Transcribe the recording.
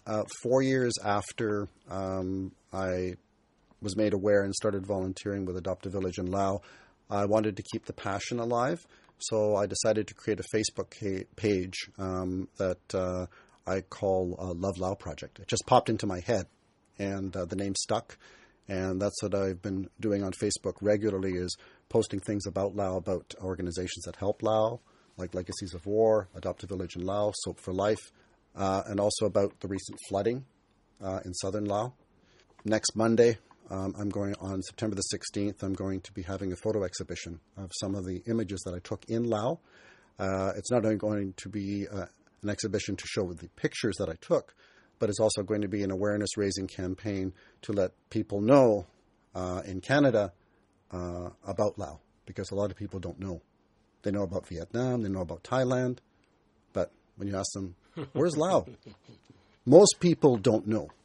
4 years after I was made aware and started volunteering with Adopt a Village in Lao, I wanted to keep the passion alive. So I decided to create a Facebook page that I call Love Lao Project. It just popped into my head, and the name stuck. And that's what I've been doing on Facebook regularly, is posting things about Lao, about organizations that help Lao, like Legacies of War, Adopt a Village in Lao, Soap for Life, and also about the recent flooding in southern Lao. Next Monday, I'm going on September the 16th, I'm going to be having a photo exhibition of some of the images that I took in Lao. It's not only going to be an exhibition to show the pictures that I took, but it's also going to be an awareness-raising campaign to let people know in Canada about Lao, because a lot of people don't know. They know about Vietnam, they know about Thailand, but when you ask them, where's Lao? Most people don't know.